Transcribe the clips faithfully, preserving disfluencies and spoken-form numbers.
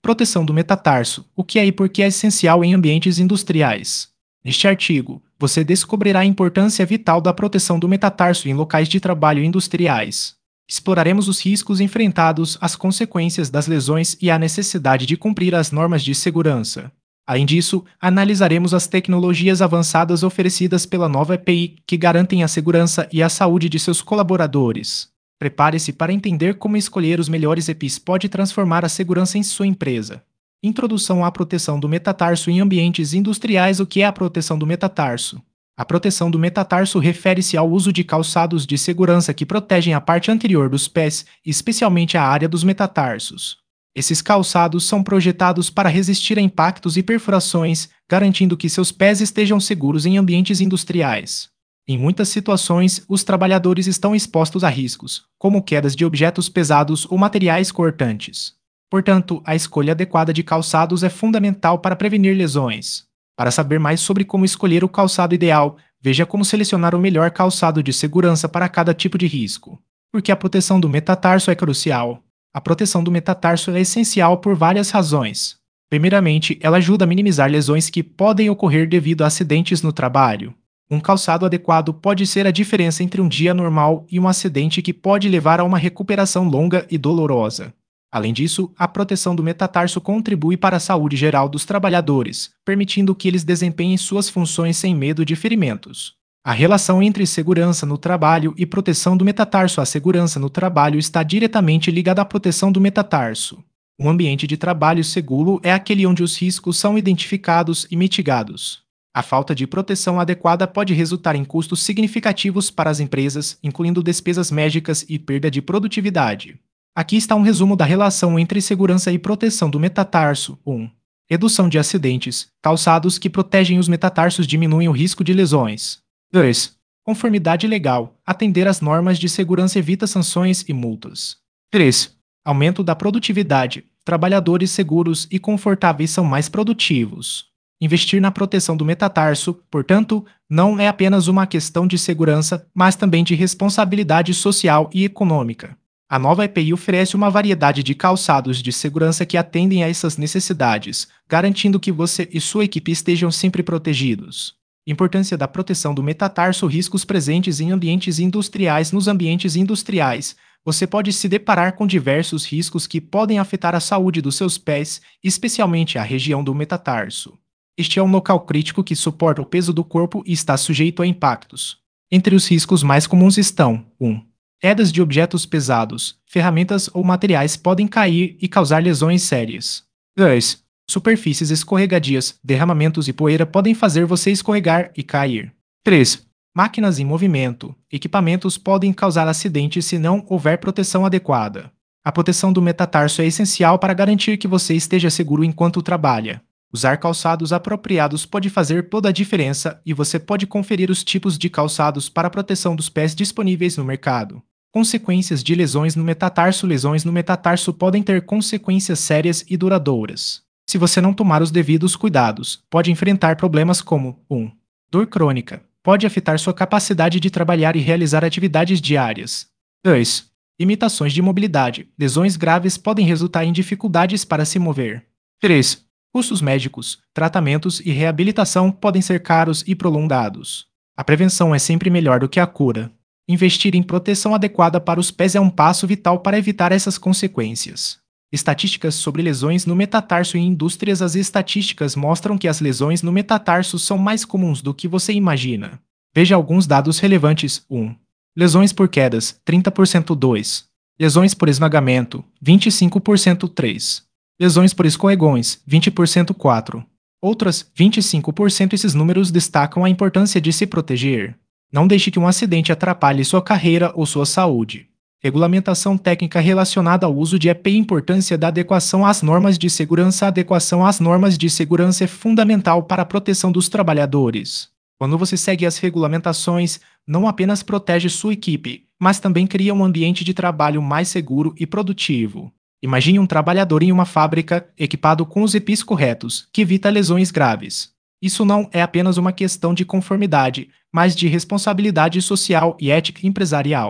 Proteção do metatarso: o que é e por que é essencial em ambientes industriais. Neste artigo, você descobrirá a importância vital da proteção do metatarso em locais de trabalho industriais. Exploraremos os riscos enfrentados, as consequências das lesões e a necessidade de cumprir as normas de segurança. Além disso, analisaremos as tecnologias avançadas oferecidas pela nova E P I que garantem a segurança e a saúde de seus colaboradores. Prepare-se para entender como escolher os melhores E P Is pode transformar a segurança em sua empresa. Introdução à proteção do metatarso em ambientes industriais. O que é a proteção do metatarso? A proteção do metatarso refere-se ao uso de calçados de segurança que protegem a parte anterior dos pés, especialmente a área dos metatarsos. Esses calçados são projetados para resistir a impactos e perfurações, garantindo que seus pés estejam seguros em ambientes industriais. Em muitas situações, os trabalhadores estão expostos a riscos, como quedas de objetos pesados ou materiais cortantes. Portanto, a escolha adequada de calçados é fundamental para prevenir lesões. Para saber mais sobre como escolher o calçado ideal, veja como selecionar o melhor calçado de segurança para cada tipo de risco. Porque a proteção do metatarso é crucial. A proteção do metatarso é essencial por várias razões. Primeiramente, ela ajuda a minimizar lesões que podem ocorrer devido a acidentes no trabalho. Um calçado adequado pode ser a diferença entre um dia normal e um acidente que pode levar a uma recuperação longa e dolorosa. Além disso, a proteção do metatarso contribui para a saúde geral dos trabalhadores, permitindo que eles desempenhem suas funções sem medo de ferimentos. A relação entre segurança no trabalho e proteção do metatarso. A segurança no trabalho está diretamente ligada à proteção do metatarso. Um ambiente de trabalho seguro é aquele onde os riscos são identificados e mitigados. A falta de proteção adequada pode resultar em custos significativos para as empresas, incluindo despesas médicas e perda de produtividade. Aqui está um resumo da relação entre segurança e proteção do metatarso. um. Redução de acidentes. Calçados que protegem os metatarsos diminuem o risco de lesões. dois. Conformidade legal. Atender às normas de segurança evita sanções e multas. três. Aumento da produtividade. Trabalhadores seguros e confortáveis são mais produtivos. Investir na proteção do metatarso, portanto, não é apenas uma questão de segurança, mas também de responsabilidade social e econômica. A nova E P I oferece uma variedade de calçados de segurança que atendem a essas necessidades, garantindo que você e sua equipe estejam sempre protegidos. Importância da proteção do metatarso. Riscos presentes em ambientes industriais. Nos ambientes industriais, você pode se deparar com diversos riscos que podem afetar a saúde dos seus pés, especialmente a região do metatarso. Este é um local crítico que suporta o peso do corpo e está sujeito a impactos. Entre os riscos mais comuns estão: um. Quedas de objetos pesados, ferramentas ou materiais podem cair e causar lesões sérias. dois. Superfícies escorregadias, derramamentos e poeira podem fazer você escorregar e cair. três. Máquinas em movimento, equipamentos podem causar acidentes se não houver proteção adequada. A proteção do metatarso é essencial para garantir que você esteja seguro enquanto trabalha. Usar calçados apropriados pode fazer toda a diferença e você pode conferir os tipos de calçados para a proteção dos pés disponíveis no mercado. Consequências de lesões no metatarso. Lesões no metatarso podem ter consequências sérias e duradouras. Se você não tomar os devidos cuidados, pode enfrentar problemas como: um. Dor crônica. Pode afetar sua capacidade de trabalhar e realizar atividades diárias. dois. Limitações de mobilidade. Lesões graves podem resultar em dificuldades para se mover. três. Custos médicos, tratamentos e reabilitação podem ser caros e prolongados. A prevenção é sempre melhor do que a cura. Investir em proteção adequada para os pés é um passo vital para evitar essas consequências. Estatísticas sobre lesões no metatarso em indústrias. As estatísticas mostram que as lesões no metatarso são mais comuns do que você imagina. Veja alguns dados relevantes. um. Lesões por quedas, trinta por cento. dois. Lesões por esmagamento, vinte e cinco por cento. três. Lesões por escorregões, vinte por cento. quatro. Outras, vinte e cinco por cento. Esses números destacam a importância de se proteger. Não deixe que um acidente atrapalhe sua carreira ou sua saúde. Regulamentação técnica relacionada ao uso de E P I. Importância da adequação às normas de segurança. A adequação às normas de segurança é fundamental para a proteção dos trabalhadores. Quando você segue as regulamentações, não apenas protege sua equipe, mas também cria um ambiente de trabalho mais seguro e produtivo. Imagine um trabalhador em uma fábrica equipado com os E P Is corretos, que evita lesões graves. Isso não é apenas uma questão de conformidade, mas de responsabilidade social e ética empresarial.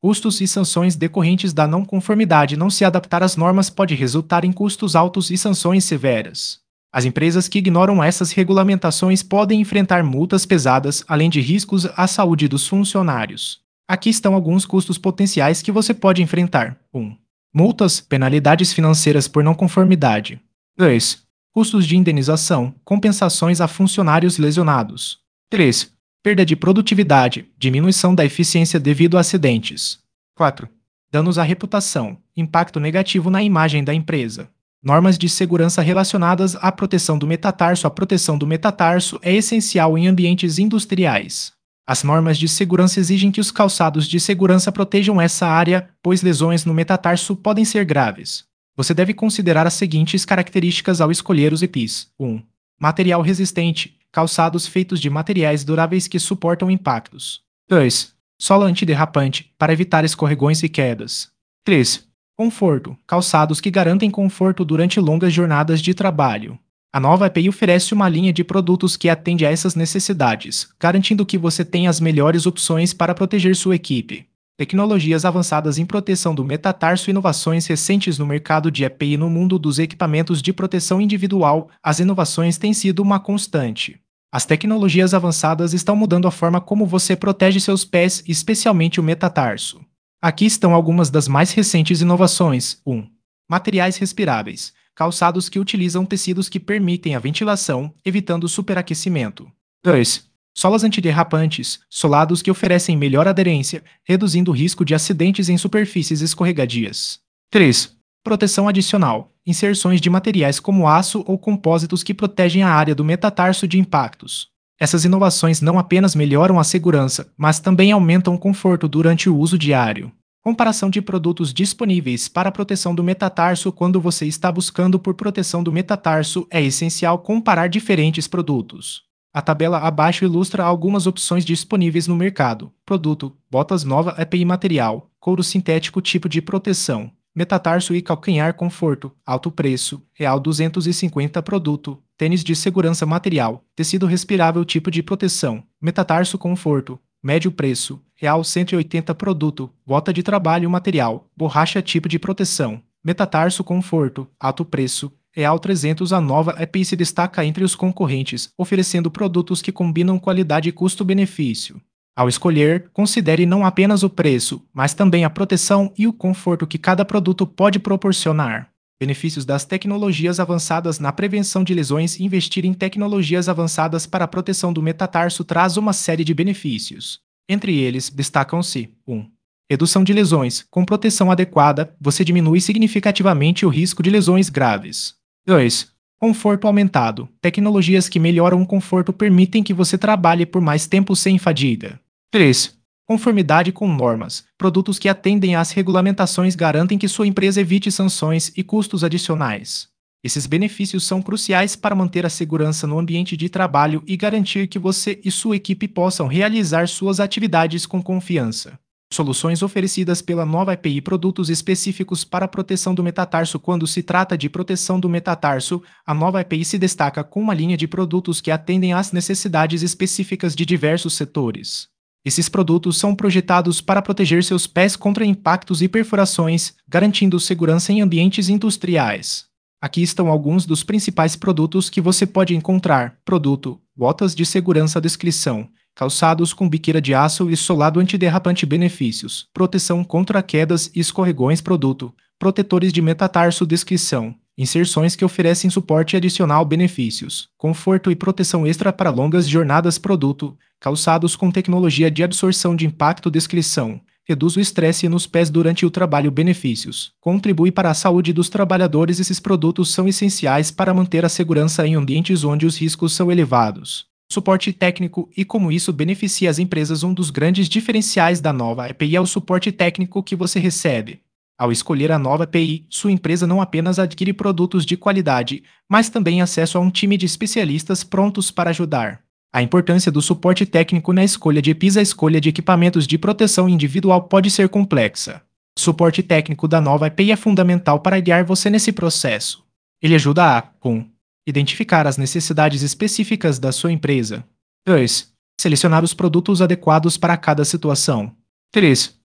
Custos e sanções decorrentes da não conformidade. Não se adaptar às normas pode resultar em custos altos e sanções severas. As empresas que ignoram essas regulamentações podem enfrentar multas pesadas, além de riscos à saúde dos funcionários. Aqui estão alguns custos potenciais que você pode enfrentar. um. Multas, penalidades financeiras por não conformidade. dois. Custos de indenização, compensações a funcionários lesionados. três. Perda de produtividade, diminuição da eficiência devido a acidentes. quatro. Danos à reputação, impacto negativo na imagem da empresa. Normas de segurança relacionadas à proteção do metatarso. A proteção do metatarso é essencial em ambientes industriais. As normas de segurança exigem que os calçados de segurança protejam essa área, pois lesões no metatarso podem ser graves. Você deve considerar as seguintes características ao escolher os E P Is. um. Material resistente, calçados feitos de materiais duráveis que suportam impactos. dois. Solo antiderrapante, para evitar escorregões e quedas. três. Conforto, calçados que garantem conforto durante longas jornadas de trabalho. A nova E P I oferece uma linha de produtos que atende a essas necessidades, garantindo que você tenha as melhores opções para proteger sua equipe. Tecnologias avançadas em proteção do metatarso. Inovações recentes no mercado de E P I. No mundo dos equipamentos de proteção individual, as inovações têm sido uma constante. As tecnologias avançadas estão mudando a forma como você protege seus pés, especialmente o metatarso. Aqui estão algumas das mais recentes inovações. um. Materiais respiráveis, calçados que utilizam tecidos que permitem a ventilação, evitando superaquecimento. dois. Solas antiderrapantes, solados que oferecem melhor aderência, reduzindo o risco de acidentes em superfícies escorregadias. três. Proteção adicional, inserções de materiais como aço ou compósitos que protegem a área do metatarso de impactos. Essas inovações não apenas melhoram a segurança, mas também aumentam o conforto durante o uso diário. Comparação de produtos disponíveis para a proteção do metatarso. Quando você está buscando por proteção do metatarso, é essencial comparar diferentes produtos. A tabela abaixo ilustra algumas opções disponíveis no mercado. Produto: botas nova E P I material, couro sintético tipo de proteção, metatarso e calcanhar conforto, alto preço, real duzentos e cinquenta produto, tênis de segurança material, tecido respirável tipo de proteção, metatarso conforto, médio preço, real cento e oitenta produto, bota de trabalho material, borracha tipo de proteção, metatarso conforto, alto preço, real trezentos. A nova E P I se destaca entre os concorrentes, oferecendo produtos que combinam qualidade e custo-benefício. Ao escolher, considere não apenas o preço, mas também a proteção e o conforto que cada produto pode proporcionar. Benefícios das tecnologias avançadas na prevenção de lesões. Investir em tecnologias avançadas para a proteção do metatarso traz uma série de benefícios. Entre eles, destacam-se: um. Redução de lesões. Com proteção adequada, você diminui significativamente o risco de lesões graves. dois. Conforto aumentado. Tecnologias que melhoram o conforto permitem que você trabalhe por mais tempo sem fadiga. três. Conformidade com normas. Produtos que atendem às regulamentações garantem que sua empresa evite sanções e custos adicionais. Esses benefícios são cruciais para manter a segurança no ambiente de trabalho e garantir que você e sua equipe possam realizar suas atividades com confiança. Soluções oferecidas pela nova E P I. Produtos específicos para a proteção do metatarso. Quando se trata de proteção do metatarso, a nova E P I se destaca com uma linha de produtos que atendem às necessidades específicas de diversos setores. Esses produtos são projetados para proteger seus pés contra impactos e perfurações, garantindo segurança em ambientes industriais. Aqui estão alguns dos principais produtos que você pode encontrar. Produto: botas de segurança. Descrição: calçados com biqueira de aço e solado antiderrapante. Benefícios: proteção contra quedas e escorregões. Produto: protetores de metatarso. Descrição: inserções que oferecem suporte adicional. Benefícios: conforto e proteção extra para longas jornadas. Produto: calçados com tecnologia de absorção de impacto. Descrição: reduz o estresse nos pés durante o trabalho. Benefícios: contribui para a saúde dos trabalhadores. Esses produtos são essenciais para manter a segurança em ambientes onde os riscos são elevados. Suporte técnico e como isso beneficia as empresas. Um dos grandes diferenciais da nova E P I é o suporte técnico que você recebe. Ao escolher a nova E P I, sua empresa não apenas adquire produtos de qualidade, mas também acesso a um time de especialistas prontos para ajudar. A importância do suporte técnico na escolha de E P Is. A escolha de equipamentos de proteção individual pode ser complexa. O suporte técnico da nova E P I é fundamental para guiar você nesse processo. Ele ajuda a um. Identificar as necessidades específicas da sua empresa. dois. Selecionar os produtos adequados para cada situação. três.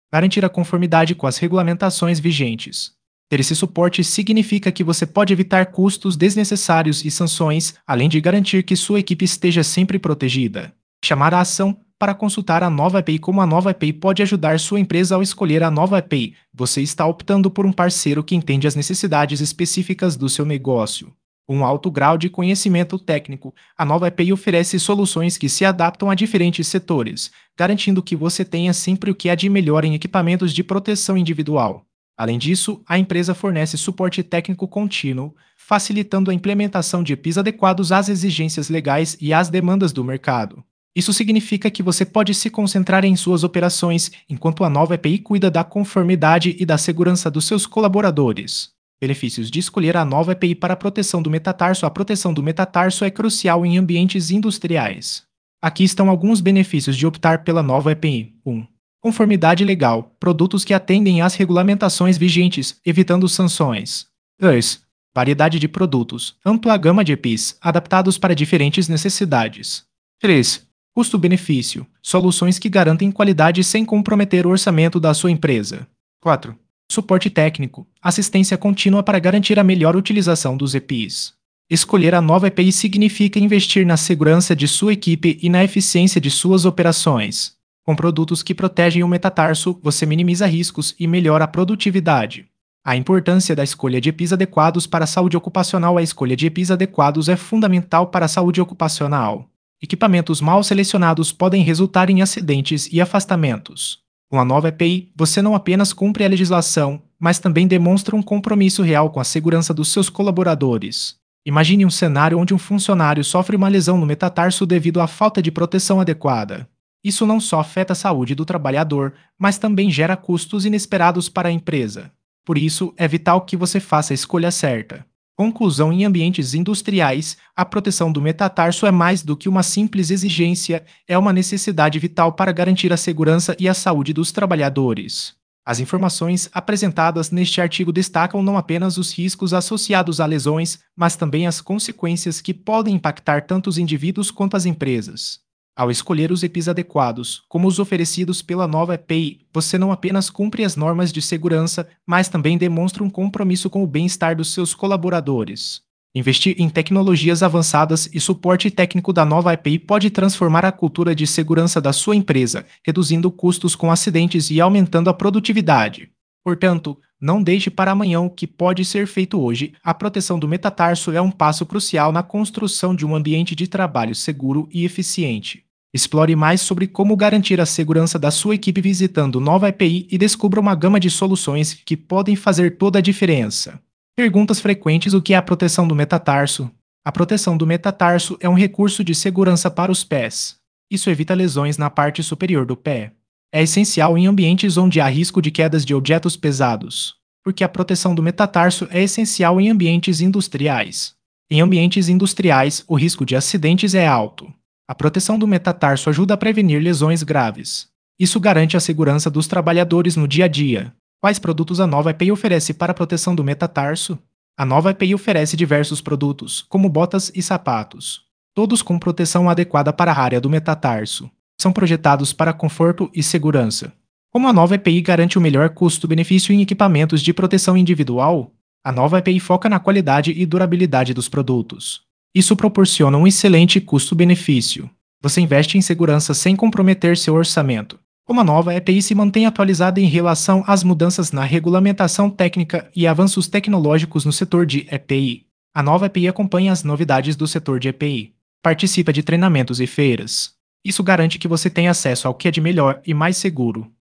Garantir a conformidade com as regulamentações vigentes. Ter esse suporte significa que você pode evitar custos desnecessários e sanções, além de garantir que sua equipe esteja sempre protegida. Chamar a ação para consultar a Nova A P I. Como a Nova A P I pode ajudar sua empresa ao escolher a Nova A P I? Você está optando por um parceiro que entende as necessidades específicas do seu negócio. Com um alto grau de conhecimento técnico, a Nova A P I oferece soluções que se adaptam a diferentes setores, garantindo que você tenha sempre o que há de melhor em equipamentos de proteção individual. Além disso, a empresa fornece suporte técnico contínuo, facilitando a implementação de E P Is adequados às exigências legais e às demandas do mercado. Isso significa que você pode se concentrar em suas operações, enquanto a Nova A P I cuida da conformidade e da segurança dos seus colaboradores. Benefícios de escolher a Nova A P I para a proteção do metatarso. A proteção do metatarso é crucial em ambientes industriais. Aqui estão alguns benefícios de optar pela Nova A P I. um. Conformidade legal. Produtos que atendem às regulamentações vigentes, evitando sanções. dois. Variedade de produtos. Ampla gama de E P Is, adaptados para diferentes necessidades. três. Custo-benefício. Soluções que garantem qualidade sem comprometer o orçamento da sua empresa. quatro. Suporte técnico. Assistência contínua para garantir a melhor utilização dos E P Is. Escolher a Nova A P I significa investir na segurança de sua equipe e na eficiência de suas operações. Com produtos que protegem o metatarso, você minimiza riscos e melhora a produtividade. A importância da escolha de E P Is adequados para a saúde ocupacional. A escolha de E P Is adequados é fundamental para a saúde ocupacional. Equipamentos mal selecionados podem resultar em acidentes e afastamentos. Com a Nova A P I, você não apenas cumpre a legislação, mas também demonstra um compromisso real com a segurança dos seus colaboradores. Imagine um cenário onde um funcionário sofre uma lesão no metatarso devido à falta de proteção adequada. Isso não só afeta a saúde do trabalhador, mas também gera custos inesperados para a empresa. Por isso, é vital que você faça a escolha certa. Conclusão: em ambientes industriais, a proteção do metatarso é mais do que uma simples exigência, é uma necessidade vital para garantir a segurança e a saúde dos trabalhadores. As informações apresentadas neste artigo destacam não apenas os riscos associados a lesões, mas também as consequências que podem impactar tanto os indivíduos quanto as empresas. Ao escolher os E P Is adequados, como os oferecidos pela Nova A P I, você não apenas cumpre as normas de segurança, mas também demonstra um compromisso com o bem-estar dos seus colaboradores. Investir em tecnologias avançadas e suporte técnico da Nova A P I pode transformar a cultura de segurança da sua empresa, reduzindo custos com acidentes e aumentando a produtividade. Portanto, não deixe para amanhã o que pode ser feito hoje. A proteção do metatarso é um passo crucial na construção de um ambiente de trabalho seguro e eficiente. Explore mais sobre como garantir a segurança da sua equipe visitando Nova A P I e descubra uma gama de soluções que podem fazer toda a diferença. Perguntas frequentes: o que é a proteção do metatarso? A proteção do metatarso é um recurso de segurança para os pés. Isso evita lesões na parte superior do pé. É essencial em ambientes onde há risco de quedas de objetos pesados, porque a proteção do metatarso é essencial em ambientes industriais. Em ambientes industriais, o risco de acidentes é alto. A proteção do metatarso ajuda a prevenir lesões graves. Isso garante a segurança dos trabalhadores no dia a dia. Quais produtos a Nova A P I oferece para a proteção do metatarso? A Nova A P I oferece diversos produtos, como botas e sapatos, todos com proteção adequada para a área do metatarso. São projetados para conforto e segurança. Como a Nova A P I garante o melhor custo-benefício em equipamentos de proteção individual, a Nova A P I foca na qualidade e durabilidade dos produtos. Isso proporciona um excelente custo-benefício. Você investe em segurança sem comprometer seu orçamento. Como a Nova A P I se mantém atualizada em relação às mudanças na regulamentação técnica e avanços tecnológicos no setor de E P I, a Nova A P I acompanha as novidades do setor de E P I, participa de treinamentos e feiras. Isso garante que você tenha acesso ao que é de melhor e mais seguro.